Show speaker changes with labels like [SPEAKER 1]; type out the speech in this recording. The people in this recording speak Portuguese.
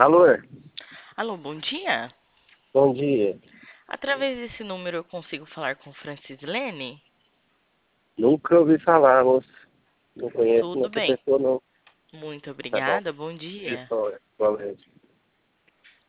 [SPEAKER 1] Alô,
[SPEAKER 2] Alô, bom dia.
[SPEAKER 1] bom dia.
[SPEAKER 2] Através desse número eu consigo falar com Francislene?
[SPEAKER 1] Nunca ouvi falar, moço. Não conheço
[SPEAKER 2] Tudo
[SPEAKER 1] essa
[SPEAKER 2] bem.
[SPEAKER 1] pessoa, não.
[SPEAKER 2] Muito
[SPEAKER 1] Tá bom.
[SPEAKER 2] obrigada. Bom dia.
[SPEAKER 1] Isso, igualmente.